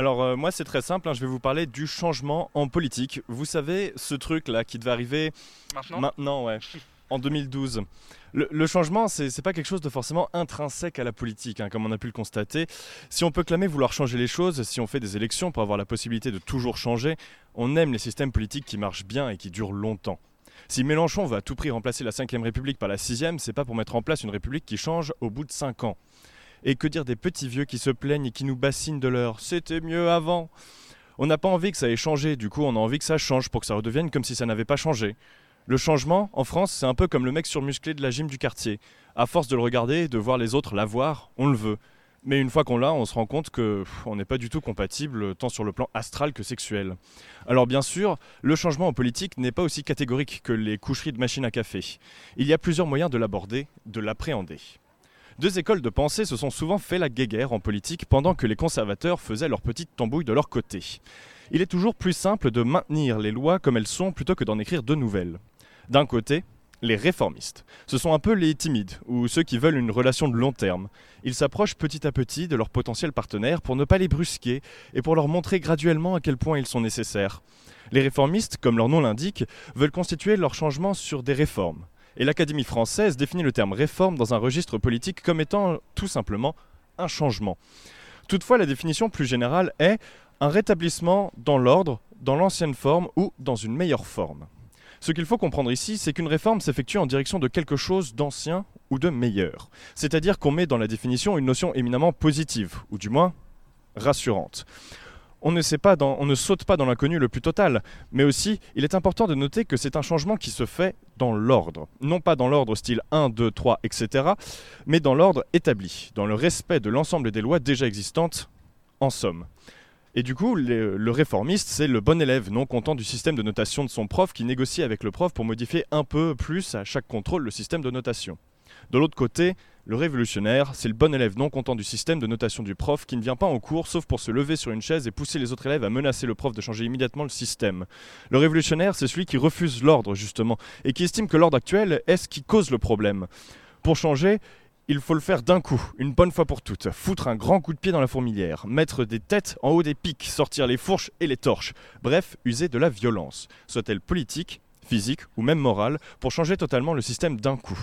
Alors moi c'est très simple, je vais vous parler du changement en politique. Vous savez, ce truc là qui devait arriver Maintenant? maintenant, ouais, en 2012. Le changement, c'est pas quelque chose de forcément intrinsèque à la politique, comme on a pu le constater. Si on peut clamer vouloir changer les choses, si on fait des élections pour avoir la possibilité de toujours changer, on aime les systèmes politiques qui marchent bien et qui durent longtemps. Si Mélenchon veut à tout prix remplacer la 5ème République par la 6ème, c'est pas pour mettre en place une République qui change au bout de 5 ans. Et que dire des petits vieux qui se plaignent et qui nous bassinent de leur « c'était mieux avant ». On n'a pas envie que ça ait changé, du coup on a envie que ça change pour que ça redevienne comme si ça n'avait pas changé. Le changement, en France, c'est un peu comme le mec surmusclé de la gym du quartier. À force de le regarder et de voir les autres l'avoir, on le veut. Mais une fois qu'on l'a, on se rend compte qu'on n'est pas du tout compatible, tant sur le plan astral que sexuel. Alors bien sûr, le changement en politique n'est pas aussi catégorique que les coucheries de machine à café. Il y a plusieurs moyens de l'aborder, de l'appréhender. Deux écoles de pensée se sont souvent fait la guéguerre en politique pendant que les conservateurs faisaient leur petite tambouille de leur côté. Il est toujours plus simple de maintenir les lois comme elles sont plutôt que d'en écrire de nouvelles. D'un côté, les réformistes. Ce sont un peu les timides, ou ceux qui veulent une relation de long terme. Ils s'approchent petit à petit de leurs potentiels partenaires pour ne pas les brusquer et pour leur montrer graduellement à quel point ils sont nécessaires. Les réformistes, comme leur nom l'indique, veulent constituer leur changement sur des réformes. Et l'Académie française définit le terme réforme dans un registre politique comme étant tout simplement un changement. Toutefois, la définition plus générale est un rétablissement dans l'ordre, dans l'ancienne forme ou dans une meilleure forme. Ce qu'il faut comprendre ici, c'est qu'une réforme s'effectue en direction de quelque chose d'ancien ou de meilleur. C'est-à-dire qu'on met dans la définition une notion éminemment positive, ou du moins rassurante. On ne saute pas dans l'inconnu le plus total, mais aussi, il est important de noter que c'est un changement qui se fait dans l'ordre. Non pas dans l'ordre style 1, 2, 3, etc., mais dans l'ordre établi, dans le respect de l'ensemble des lois déjà existantes, en somme. Et du coup, le réformiste, c'est le bon élève non content du système de notation de son prof qui négocie avec le prof pour modifier un peu plus à chaque contrôle le système de notation. De l'autre côté, le révolutionnaire, c'est le bon élève non content du système de notation du prof qui ne vient pas en cours sauf pour se lever sur une chaise et pousser les autres élèves à menacer le prof de changer immédiatement le système. Le révolutionnaire, c'est celui qui refuse l'ordre justement et qui estime que l'ordre actuel est ce qui cause le problème. Pour changer, il faut le faire d'un coup, une bonne fois pour toutes, foutre un grand coup de pied dans la fourmilière, mettre des têtes en haut des pics, sortir les fourches et les torches, bref, user de la violence, soit-elle politique, physique ou même morale, pour changer totalement le système d'un coup.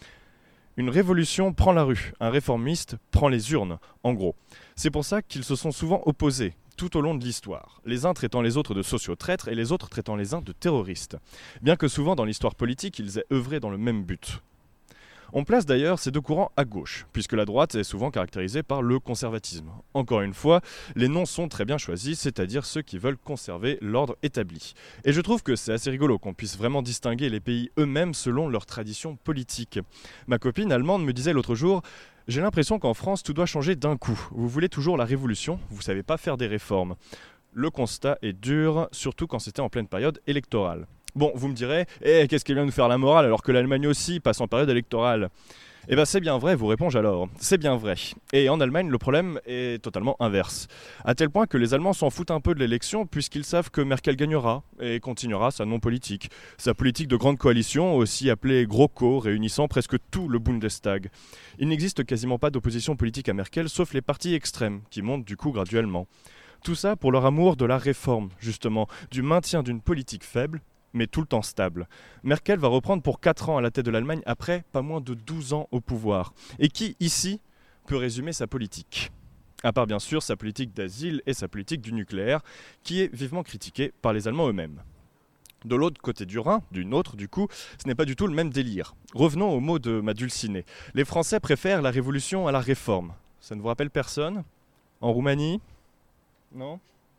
Une révolution prend la rue, un réformiste prend les urnes, en gros. C'est pour ça qu'ils se sont souvent opposés, tout au long de l'histoire, les uns traitant les autres de sociotraîtres et les autres traitant les uns de terroristes, bien que souvent dans l'histoire politique ils aient œuvré dans le même but. On place d'ailleurs ces deux courants à gauche, puisque la droite est souvent caractérisée par le conservatisme. Encore une fois, les noms sont très bien choisis, c'est-à-dire ceux qui veulent conserver l'ordre établi. Et je trouve que c'est assez rigolo qu'on puisse vraiment distinguer les pays eux-mêmes selon leurs traditions politiques. Ma copine allemande me disait l'autre jour « J'ai l'impression qu'en France, tout doit changer d'un coup. Vous voulez toujours la révolution, vous ne savez pas faire des réformes. » Le constat est dur, surtout quand c'était en pleine période électorale. Bon, vous me direz, qu'est-ce qui vient nous faire la morale alors que l'Allemagne aussi passe en période électorale ? Eh bien c'est bien vrai, vous réponds alors. C'est bien vrai. Et en Allemagne, le problème est totalement inverse. À tel point que les Allemands s'en foutent un peu de l'élection puisqu'ils savent que Merkel gagnera et continuera sa non-politique. Sa politique de grande coalition, aussi appelée GroKo, réunissant presque tout le Bundestag. Il n'existe quasiment pas d'opposition politique à Merkel sauf les partis extrêmes qui montent du coup graduellement. Tout ça pour leur amour de la réforme, justement, du maintien d'une politique faible, mais tout le temps stable. Merkel va reprendre pour 4 ans à la tête de l'Allemagne après pas moins de 12 ans au pouvoir. Et qui, ici, peut résumer sa politique ? À part bien sûr sa politique d'asile et sa politique du nucléaire, qui est vivement critiquée par les Allemands eux-mêmes. De l'autre côté du Rhin, du nôtre du coup, ce n'est pas du tout le même délire. Revenons aux mots de ma dulcinée. Les Français préfèrent la révolution à la réforme. Ça ne vous rappelle personne ? En Roumanie ? Non ?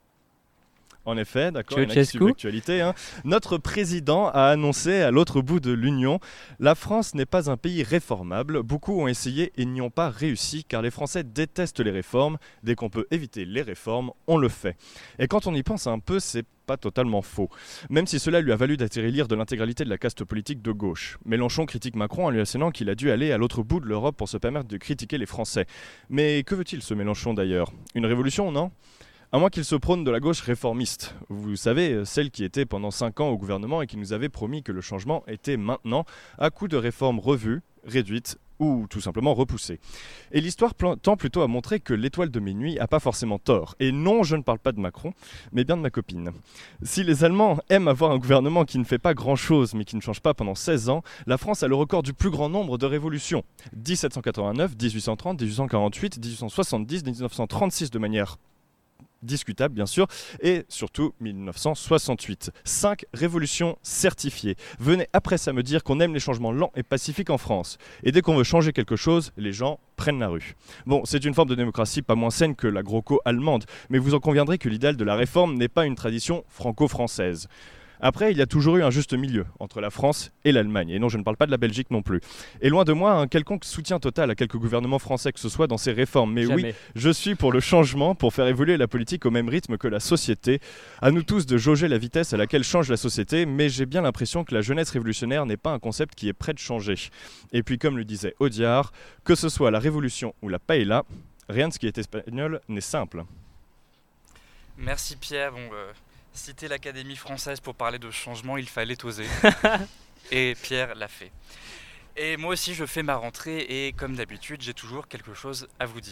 En effet, d'accord, il y en a qui suivent l'actualité. Notre président a annoncé à l'autre bout de l'Union « La France n'est pas un pays réformable. Beaucoup ont essayé et n'y ont pas réussi car les Français détestent les réformes. Dès qu'on peut éviter les réformes, on le fait. » Et quand on y pense un peu, c'est pas totalement faux. Même si cela lui a valu d'attirer l'ire de l'intégralité de la caste politique de gauche. Mélenchon critique Macron en lui assénant qu'il a dû aller à l'autre bout de l'Europe pour se permettre de critiquer les Français. Mais que veut-il ce Mélenchon d'ailleurs ? Une révolution, non ? À moins qu'il se prône de la gauche réformiste. Vous savez, celle qui était pendant 5 ans au gouvernement et qui nous avait promis que le changement était maintenant, à coup de réformes revues, réduites ou tout simplement repoussée. Et l'histoire tend plutôt à montrer que l'étoile de minuit n'a pas forcément tort. Et non, je ne parle pas de Macron, mais bien de ma copine. Si les Allemands aiment avoir un gouvernement qui ne fait pas grand-chose, mais qui ne change pas pendant 16 ans, la France a le record du plus grand nombre de révolutions. 1789, 1830, 1848, 1870, 1936 de manière discutable bien sûr, et surtout 1968. 5 révolutions certifiées. Venez après ça me dire qu'on aime les changements lents et pacifiques en France. Et dès qu'on veut changer quelque chose, les gens prennent la rue. Bon, c'est une forme de démocratie pas moins saine que la GroKo allemande, mais vous en conviendrez que l'idéal de la réforme n'est pas une tradition franco-française. Après, il y a toujours eu un juste milieu entre la France et l'Allemagne. Et non, je ne parle pas de la Belgique non plus. Et loin de moi, un quelconque soutien total à quelques gouvernements français que ce soit dans ces réformes. Mais Jamais. oui, je suis pour le changement, pour faire évoluer la politique au même rythme que la société. À nous tous de jauger la vitesse à laquelle change la société, mais j'ai bien l'impression que la jeunesse révolutionnaire n'est pas un concept qui est prêt de changer. Et puis, comme le disait Audiard, que ce soit la révolution ou la paella, rien de ce qui est espagnol n'est simple. Merci Pierre. Citer l'Académie française pour parler de changement, il fallait oser. Et Pierre l'a fait. Et moi aussi, je fais ma rentrée et comme d'habitude, j'ai toujours quelque chose à vous dire.